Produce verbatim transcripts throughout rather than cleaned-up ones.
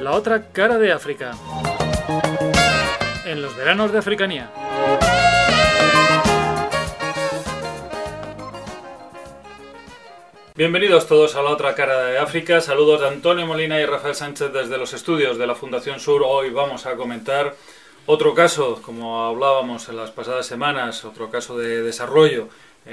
La otra cara de África, en los veranos de Africanía. Bienvenidos todos a La otra cara de África. Saludos de Antonio Molina y Rafael Sánchez desde los estudios de la Fundación Sur. Hoy vamos a comentar otro caso, como hablábamos en las pasadas semanas, otro caso de desarrollo,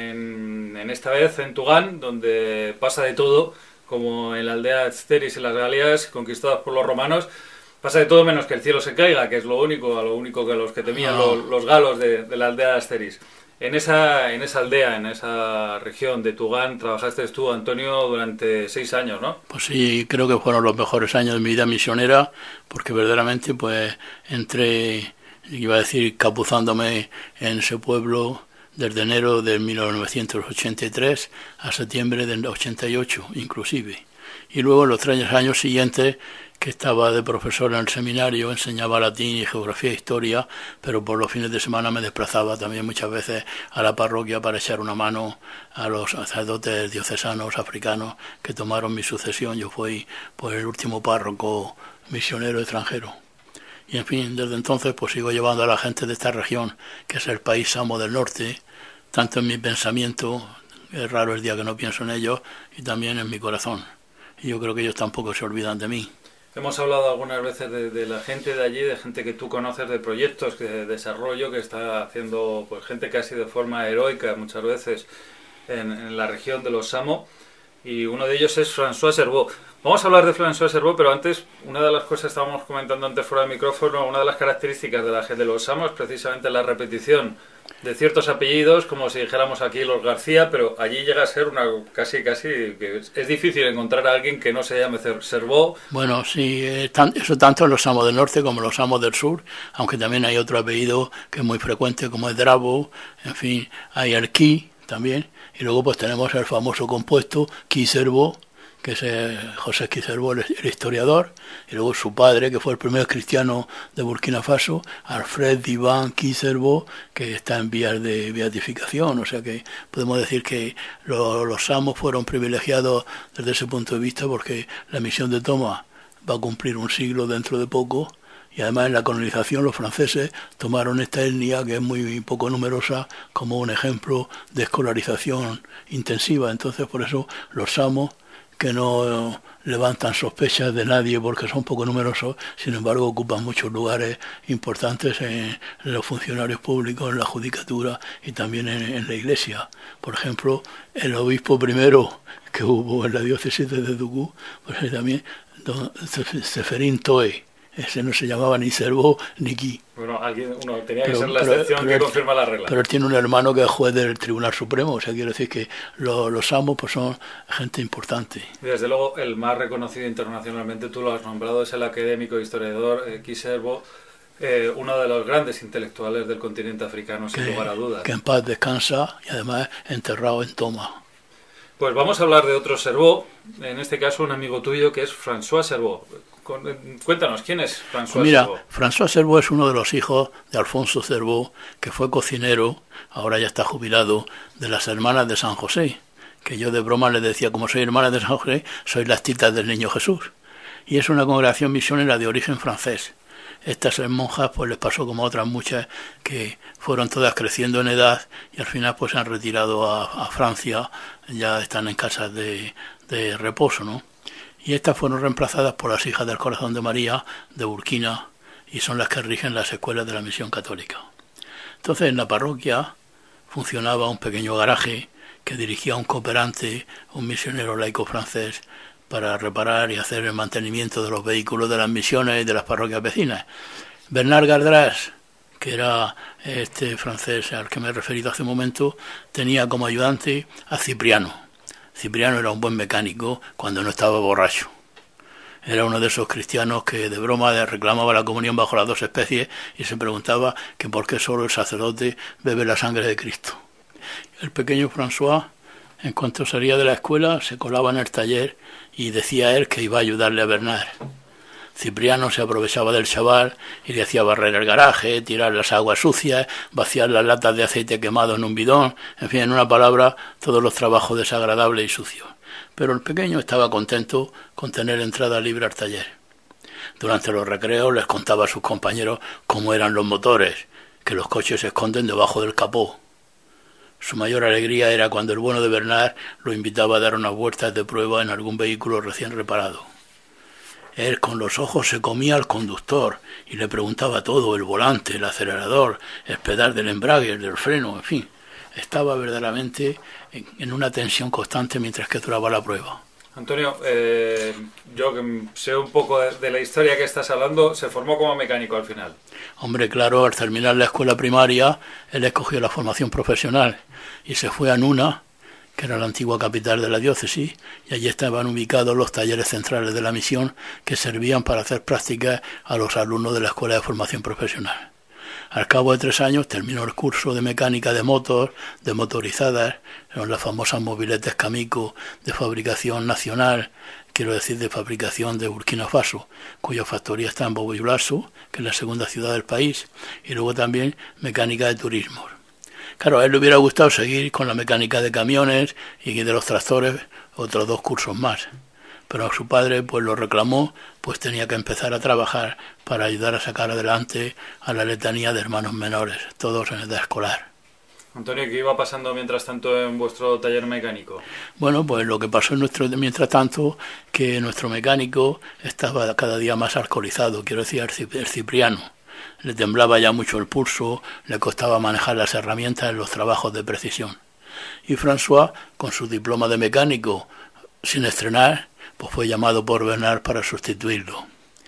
en, en esta vez en Tugán, donde pasa de todo, como en la aldea Asteris y las Galias, conquistadas por los romanos. Pasa de todo menos que el cielo se caiga, que es lo único, a lo único que los que temían no. los, los galos de, de la aldea de Asteris. En esa, en esa aldea, en esa región de Tugán, trabajaste tú, Antonio, durante seis años, ¿no? Pues sí, creo que fueron los mejores años de mi vida misionera, porque verdaderamente pues entré, iba a decir, capuzándome en ese pueblo desde enero de mil novecientos ochenta y tres a septiembre del ochenta y ocho, inclusive. Y luego en los tres años siguientes, que estaba de profesor en el seminario, enseñaba latín y geografía e historia, pero por los fines de semana me desplazaba también muchas veces a la parroquia para echar una mano a los sacerdotes diocesanos africanos que tomaron mi sucesión. Yo fui pues el último párroco misionero extranjero. Y en fin, desde entonces pues sigo llevando a la gente de esta región, que es el país Samo del Norte, tanto en mi pensamiento, es raro el día que no pienso en ellos, y también en mi corazón. Y yo creo que ellos tampoco se olvidan de mí. Hemos hablado algunas veces de, de la gente de allí, de gente que tú conoces, de proyectos de desarrollo que está haciendo, pues gente casi de forma heroica muchas veces en, en la región de los Samo, y uno de ellos es François Servoz. Vamos a hablar de François Servoz, pero antes, una de las cosas que estábamos comentando antes fuera del micrófono, una de las características de la gente de los Samo es precisamente la repetición de ciertos apellidos, como si dijéramos aquí los García, pero allí llega a ser una casi, casi, que es, es difícil encontrar a alguien que no se llame Servoz. Bueno, sí, eh, tan, eso tanto en los Samos del Norte como en los Samos del Sur, aunque también hay otro apellido que es muy frecuente, como es Drabo, en fin, hay el Ki también, y luego pues tenemos el famoso compuesto Ki Servoz, que es eh, José Ki Servoz, el, el historiador, y luego su padre, que fue el primer cristiano de Burkina Faso, Alfred Divan Ki Servoz, que está en vías de beatificación. O sea que podemos decir que lo, los Samos fueron privilegiados desde ese punto de vista, porque la misión de Thomas va a cumplir un siglo dentro de poco, y además en la colonización los franceses tomaron esta etnia, que es muy poco numerosa, como un ejemplo de escolarización intensiva. Entonces por eso los Samos, que no levantan sospechas de nadie porque son poco numerosos, sin embargo ocupan muchos lugares importantes en, en los funcionarios públicos, en la judicatura y también en, en la iglesia. Por ejemplo, el obispo primero que hubo en la diócesis de Dugu, pues también don Seferín Toe. Ese no se llamaba ni Servoz ni Ki. Bueno, alguien, uno tenía que pero, ser la pero, excepción pero que él, confirma la regla. Pero él tiene un hermano que es juez del Tribunal Supremo, o sea, quiero decir que lo, los Samos pues son gente importante. Desde luego, el más reconocido internacionalmente, tú lo has nombrado, es el académico e historiador eh, Ki Servoz, eh, uno de los grandes intelectuales del continente africano, sin que, lugar a dudas. Que en paz descansa y además enterrado en Toma. Pues vamos a hablar de otro Servoz, en este caso un amigo tuyo que es François Servoz. Cuéntanos, ¿quién es François pues mira, Servoz? François Servoz es uno de los hijos de Alfonso Servoz, que fue cocinero, ahora ya está jubilado, de las hermanas de San José, que yo de broma le decía, como soy hermana de San José, soy las titas del Niño Jesús. Y es una congregación misionera de origen francés. Estas monjas pues les pasó como a otras muchas, que fueron todas creciendo en edad y al final pues se han retirado a, a Francia, ya están en casas de, de reposo, ¿no? Y estas fueron reemplazadas por las Hijas del Corazón de María de Burkina, y son las que rigen las escuelas de la misión católica. Entonces en la parroquia funcionaba un pequeño garaje que dirigía un cooperante, un misionero laico francés, para reparar y hacer el mantenimiento de los vehículos de las misiones y de las parroquias vecinas. Bernard Gardras, que era este francés al que me he referido hace un momento, tenía como ayudante a Cipriano. Cipriano era un buen mecánico cuando no estaba borracho. Era uno de esos cristianos que de broma reclamaba la comunión bajo las dos especies y se preguntaba que por qué solo el sacerdote bebe la sangre de Cristo. El pequeño François, en cuanto salía de la escuela, se colaba en el taller y decía él que iba a ayudarle a Bernard. Cipriano se aprovechaba del chaval y le hacía barrer el garaje, tirar las aguas sucias, vaciar las latas de aceite quemado en un bidón, en fin, en una palabra, todos los trabajos desagradables y sucios. Pero el pequeño estaba contento con tener entrada libre al taller. Durante los recreos les contaba a sus compañeros cómo eran los motores, que los coches se esconden debajo del capó. Su mayor alegría era cuando el bueno de Bernard lo invitaba a dar unas vueltas de prueba en algún vehículo recién reparado. Él con los ojos se comía al conductor y le preguntaba todo, el volante, el acelerador, el pedal del embrague, el del freno, en fin. Estaba verdaderamente en una tensión constante mientras que duraba la prueba. Antonio, eh, yo que sé un poco de, de la historia que estás hablando, se formó como mecánico al final. Hombre, claro, al terminar la escuela primaria, él escogió la formación profesional y se fue a Nuna, que era la antigua capital de la diócesis, y allí estaban ubicados los talleres centrales de la misión que servían para hacer prácticas a los alumnos de la escuela de formación profesional. Al cabo de tres años terminó el curso de mecánica de motos, de motorizadas, son las famosas mobiletes Cameco de fabricación nacional, quiero decir de fabricación de Burkina Faso, cuya factoría está en Bobo-Dioulasso, que es la segunda ciudad del país, y luego también mecánica de turismo. Claro, a él le hubiera gustado seguir con la mecánica de camiones y de los tractores, otros dos cursos más. Pero a su padre pues lo reclamó, pues tenía que empezar a trabajar para ayudar a sacar adelante a la letanía de hermanos menores, todos en edad escolar. Antonio, ¿qué iba pasando mientras tanto en vuestro taller mecánico? Bueno, pues lo que pasó en nuestro mientras tanto, que nuestro mecánico estaba cada día más alcoholizado, quiero decir, el Cipriano. Le temblaba ya mucho el pulso, le costaba manejar las herramientas en los trabajos de precisión. Y François, con su diploma de mecánico sin estrenar, pues fue llamado por Bernard para sustituirlo.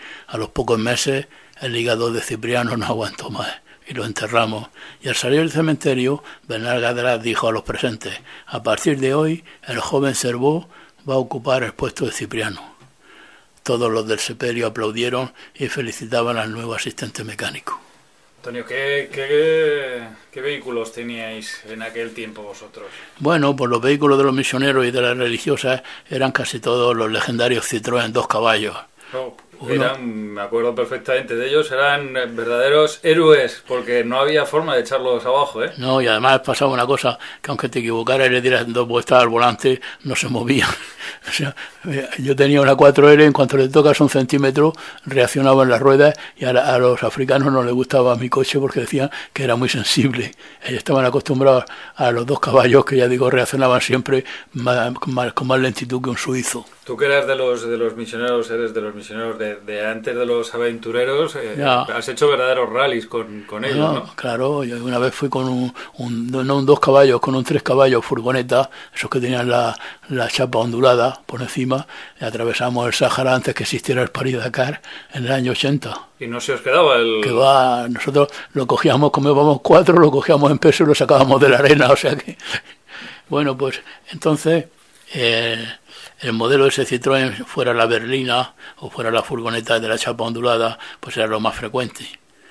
A los pocos meses, el hígado de Cipriano no aguantó más y lo enterramos. Y al salir del cementerio, Bernard Gadrat dijo a los presentes: a partir de hoy, el joven Cerveau va a ocupar el puesto de Cipriano. Todos los del sepelio aplaudieron y felicitaban al nuevo asistente mecánico. Antonio, ¿qué, qué, qué vehículos teníais en aquel tiempo vosotros? Bueno, pues los vehículos de los misioneros y de las religiosas eran casi todos los legendarios Citroën dos caballos. Oh, eran, me acuerdo perfectamente de ellos, eran verdaderos héroes, porque no había forma de echarlos abajo, ¿eh? No, y además pasaba una cosa, que aunque te equivocaras y le dieras dos vueltas al volante, no se movían. O sea, yo tenía una cuatro L, en cuanto le tocas un centímetro, reaccionaba en las ruedas, y a, la, a los africanos no les gustaba mi coche porque decían que era muy sensible. Ellos estaban acostumbrados a los dos caballos, que ya digo, reaccionaban siempre más, más, con más lentitud que un suizo. Tú que eras de los de los misioneros, eres de los misioneros de, de antes de los aventureros, eh, has hecho verdaderos rallies con, con ellos, ¿no? ¿no? Claro, yo una vez fui con un, un, no un dos caballos, con un tres caballos furgoneta, esos que tenían la, la chapa ondulada por encima, y atravesamos el Sáhara antes que existiera el París-Dakar en el año ochenta. ¿Y no se os quedaba el...? Que va, nosotros lo cogíamos, como íbamos cuatro, lo cogíamos en peso y lo sacábamos de la arena, o sea que... Bueno, pues entonces... Eh, el modelo de ese Citroën, fuera la berlina o fuera la furgoneta de la chapa ondulada, pues era lo más frecuente.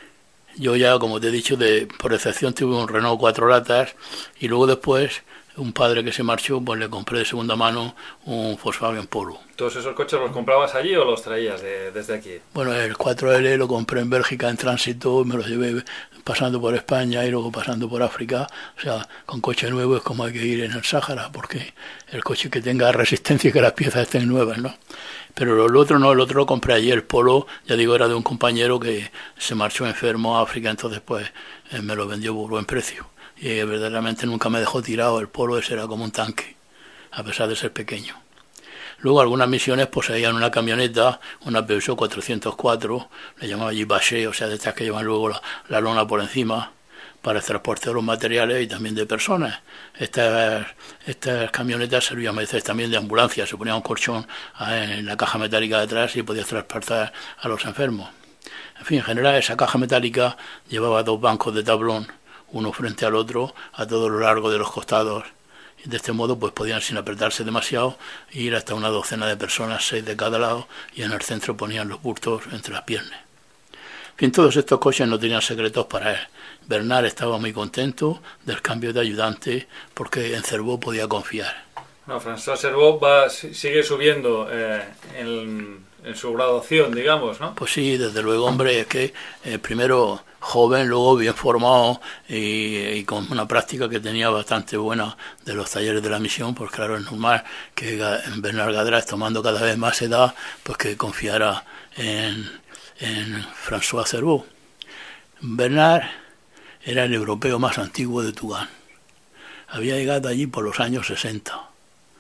Yo ya, como te he dicho, de por excepción tuve un Renault cuatro latas, y luego después un padre que se marchó, pues le compré de segunda mano un Volkswagen Polo. ¿Todos esos coches los comprabas allí o los traías de, desde aquí? Bueno, el cuatro L lo compré en Bélgica en tránsito, me lo llevé pasando por España y luego pasando por África. O sea, con coche nuevo es como hay que ir en el Sáhara, porque el coche que tenga resistencia y que las piezas estén nuevas, ¿no? Pero el otro no, el otro lo compré allí, el Polo, ya digo, era de un compañero que se marchó enfermo a África, entonces pues eh, me lo vendió por buen precio. Y eh, verdaderamente nunca me dejó tirado, el Polo ese era como un tanque, a pesar de ser pequeño. Luego algunas misiones poseían una camioneta, una Peugeot cuatrocientos cuatro, le llamaba allí Bachet, o sea, de estas que llevan luego la, la lona por encima, para el transporte de los materiales y también de personas. Estas, estas camionetas servían a veces también de ambulancia, se ponía un colchón en la caja metálica de atrás y podías transportar a los enfermos. En fin, en general esa caja metálica llevaba dos bancos de tablón, uno frente al otro, a todo lo largo de los costados. De este modo pues podían, sin apretarse demasiado, ir hasta una docena de personas, seis de cada lado, y en el centro ponían los bultos entre las piernas. En fin, todos estos coches no tenían secretos para él. Bernard estaba muy contento del cambio de ayudante porque en Cerveau podía confiar. No, François Cerveau va, sigue subiendo eh, en, en su graduación, digamos, ¿no? Pues sí, desde luego, hombre, es que eh, primero joven, luego bien formado y, y con una práctica que tenía bastante buena de los talleres de la misión, pues claro, es normal que Bernard Gadras, tomando cada vez más edad, pues que confiara en, en François Cerveau. Bernard era el europeo más antiguo de Tougane. Había llegado allí por los años sesenta.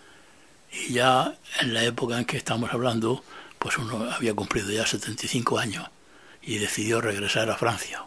Y ya en la época en que estamos hablando, pues uno había cumplido ya setenta y cinco años y decidió regresar a Francia.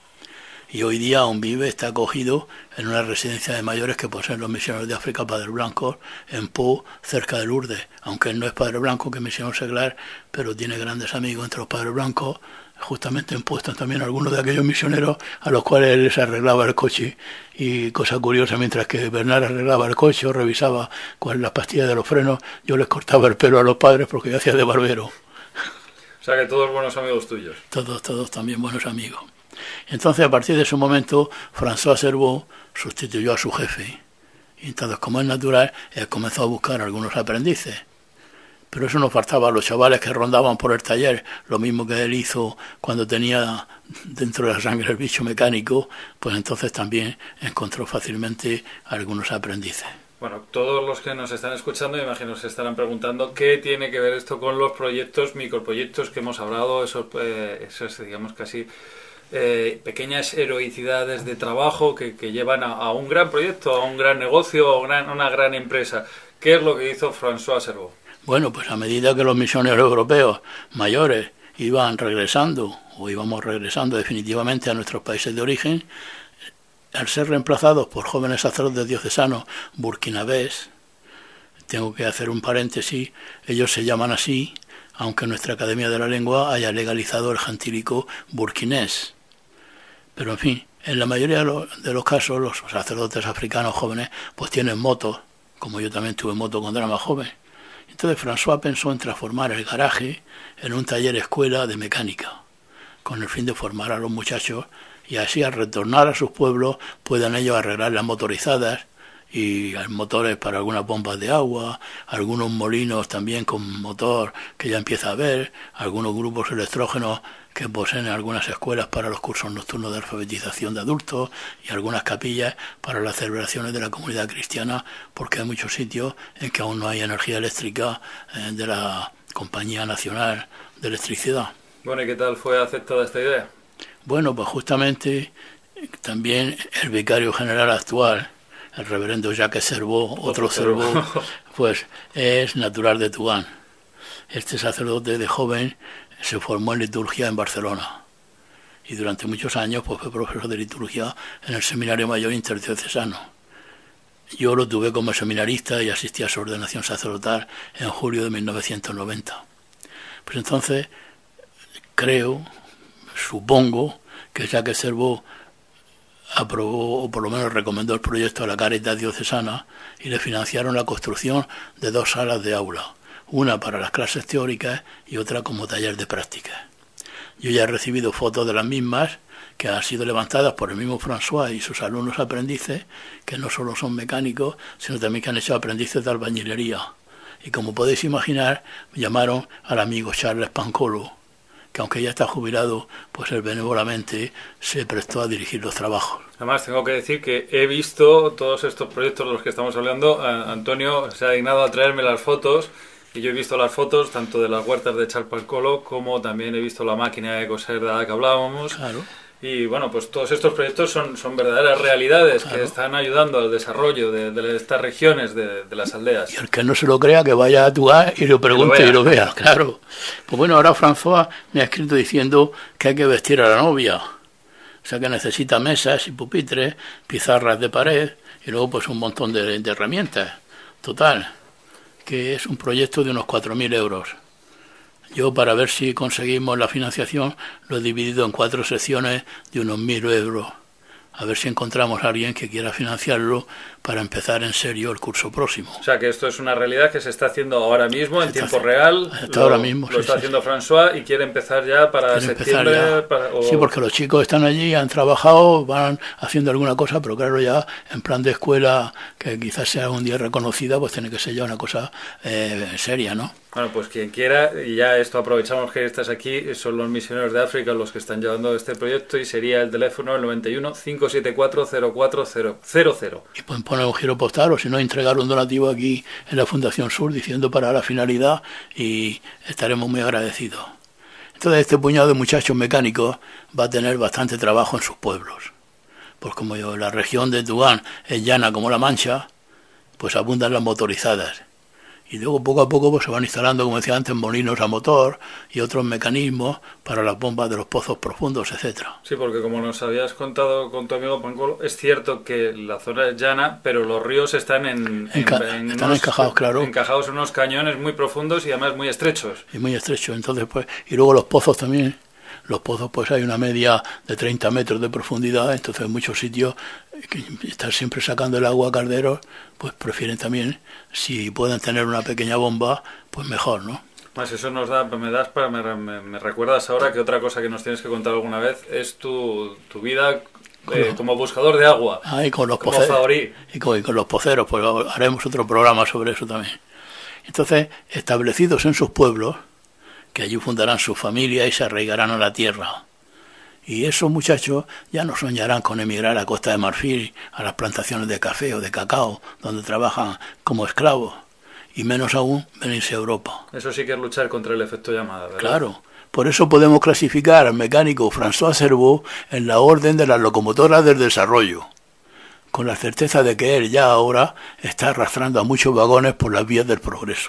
Y hoy día aún vive, está acogido en una residencia de mayores que poseen los misioneros de África Padre Blanco en Pau, cerca de Lourdes. Aunque él no es Padre Blanco, que es misionero seglar, pero tiene grandes amigos entre los Padres Blancos. Justamente en Pau están también algunos de aquellos misioneros a los cuales él les arreglaba el coche. Y cosa curiosa, mientras que Bernard arreglaba el coche o revisaba cuáles las pastillas de los frenos, yo les cortaba el pelo a los padres porque yo hacía de barbero. O sea que todos buenos amigos tuyos. Todos, todos también buenos amigos. Entonces, a partir de ese momento, François Cerveau sustituyó a su jefe. Y entonces, como es natural, él comenzó a buscar algunos aprendices. Pero eso no faltaba a los chavales que rondaban por el taller, lo mismo que él hizo cuando tenía dentro de la sangre el bicho mecánico, pues entonces también encontró fácilmente algunos aprendices. Bueno, todos los que nos están escuchando, imagino, se estarán preguntando qué tiene que ver esto con los proyectos, microproyectos que hemos hablado, esos, eh, esos digamos, casi eh, pequeñas heroicidades de trabajo que, que llevan a, a un gran proyecto, a un gran negocio, a una, una gran empresa. ¿Qué es lo que hizo François Cerveau? Bueno, pues a medida que los misioneros europeos mayores iban regresando, o íbamos regresando definitivamente a nuestros países de origen, al ser reemplazados por jóvenes sacerdotes diocesanos burkinabés, tengo que hacer un paréntesis, ellos se llaman así, aunque nuestra Academia de la Lengua haya legalizado el gentílico burkinés. Pero en fin, en la mayoría de los, de los casos, los sacerdotes africanos jóvenes pues tienen motos, como yo también tuve moto cuando era más joven. Entonces François pensó en transformar el garaje en un taller escuela de mecánica, con el fin de formar a los muchachos y así al retornar a sus pueblos puedan ellos arreglar las motorizadas y motores para algunas bombas de agua, algunos molinos también con motor que ya empieza a haber, algunos grupos electrógenos que poseen algunas escuelas para los cursos nocturnos de alfabetización de adultos y algunas capillas para las celebraciones de la comunidad cristiana, porque hay muchos sitios en que aún no hay energía eléctrica eh, de la Compañía Nacional de Electricidad. Bueno, ¿y qué tal fue aceptada esta idea? Bueno, pues justamente también el vicario general actual, el reverendo Jacques Cerveau, otro, otro Cerveau, pues es natural de Tougane. Este sacerdote de joven se formó en liturgia en Barcelona y durante muchos años pues, fue profesor de liturgia en el Seminario Mayor Interdiocesano. Yo lo tuve como seminarista y asistí a su ordenación sacerdotal en julio de mil novecientos noventa. Pues entonces creo, supongo, que Jacques Cerveau aprobó, o por lo menos recomendó el proyecto a la Cáritas diocesana y le financiaron la construcción de dos salas de aula, una para las clases teóricas y otra como taller de prácticas. Yo ya he recibido fotos de las mismas que han sido levantadas por el mismo François y sus alumnos aprendices, que no solo son mecánicos, sino también que han hecho aprendices de albañilería. Y como podéis imaginar, llamaron al amigo Charles Pancolo, que aunque ya está jubilado, pues él benévolamente se prestó a dirigir los trabajos. Además, tengo que decir que he visto todos estos proyectos de los que estamos hablando. Antonio se ha dignado a traerme las fotos y yo he visto las fotos tanto de las huertas de Charles Pancolo como también he visto la máquina de coser de la que hablábamos. Claro. Y bueno, pues todos estos proyectos son, son verdaderas realidades, claro, que están ayudando al desarrollo de, de estas regiones, de, de las aldeas. Y el que no se lo crea, que vaya a Tougane y lo pregunte y lo, y lo vea, claro. Pues bueno, ahora François me ha escrito diciendo que hay que vestir a la novia. O sea que necesita mesas y pupitres, pizarras de pared y luego pues un montón de, de herramientas. Total, que es un proyecto de unos cuatro mil euros. Yo, para ver si conseguimos la financiación, lo he dividido en cuatro secciones de unos mil euros. A ver si encontramos a alguien que quiera financiarlo para empezar en serio el curso próximo. O sea, que esto es una realidad que se está haciendo ahora mismo, en tiempo real. Hasta ahora mismo, Lo está haciendo François y quiere empezar ya para septiembre. Ya. Para, o... Sí, porque los chicos están allí, han trabajado, van haciendo alguna cosa, pero claro, ya en plan de escuela, que quizás sea un día reconocida, pues tiene que ser ya una cosa eh, seria, ¿no? Bueno, pues quien quiera, y ya esto aprovechamos que estás aquí, son los misioneros de África los que están llevando este proyecto y sería el teléfono el noventa y uno, cinco siete cuatro, cero cuatro cero cero. Y pueden poner un giro postal o si no entregar un donativo aquí en la Fundación Sur diciendo para la finalidad y estaremos muy agradecidos. Entonces este puñado de muchachos mecánicos va a tener bastante trabajo en sus pueblos. Pues como yo, la región de Tugán es llana como la Mancha, pues abundan las motorizadas. Y luego poco a poco pues, se van instalando, como decía antes, molinos a motor y otros mecanismos para las bombas de los pozos profundos, etcétera. Sí, porque como nos habías contado con tu amigo Pancolo, es cierto que la zona es llana, pero los ríos están en, Enca en, en están unos, encajados, claro. encajados en unos cañones muy profundos y además muy estrechos. Y muy estrechos, entonces pues, y luego los pozos también. Los pozos pues hay una media de treinta metros de profundidad, entonces en muchos sitios que estar siempre sacando el agua a calderos, pues prefieren también, si pueden tener una pequeña bomba, pues mejor, ¿no? Más eso nos da, me das para, me, me, me recuerdas ahora que otra cosa que nos tienes que contar alguna vez es tu, tu vida eh, como buscador de agua. Ah, y con los como poceros. Favorí. Y con, y con los poceros, pues haremos otro programa sobre eso también. Entonces, establecidos en sus pueblos, que allí fundarán su familia y se arraigarán a la tierra. Y esos muchachos ya no soñarán con emigrar a Costa de Marfil, a las plantaciones de café o de cacao, donde trabajan como esclavos, y menos aún venirse a Europa. Eso sí que es luchar contra el efecto llamada, ¿verdad? Claro, por eso podemos clasificar al mecánico François Cerveau en la orden de las locomotoras del desarrollo, con la certeza de que él ya ahora está arrastrando a muchos vagones por las vías del progreso,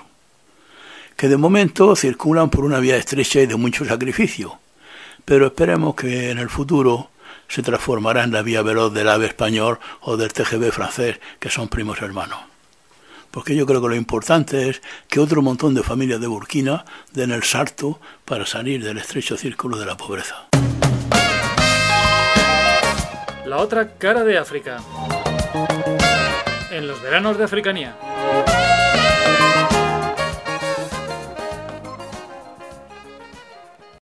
que de momento circulan por una vía estrecha y de mucho sacrificio, pero esperemos que en el futuro se transformará en la vía veloz del AVE español o del T G V francés, que son primos hermanos. Porque yo creo que lo importante es que otro montón de familias de Burkina den el salto para salir del estrecho círculo de la pobreza. La otra cara de África. En los veranos de Africanía.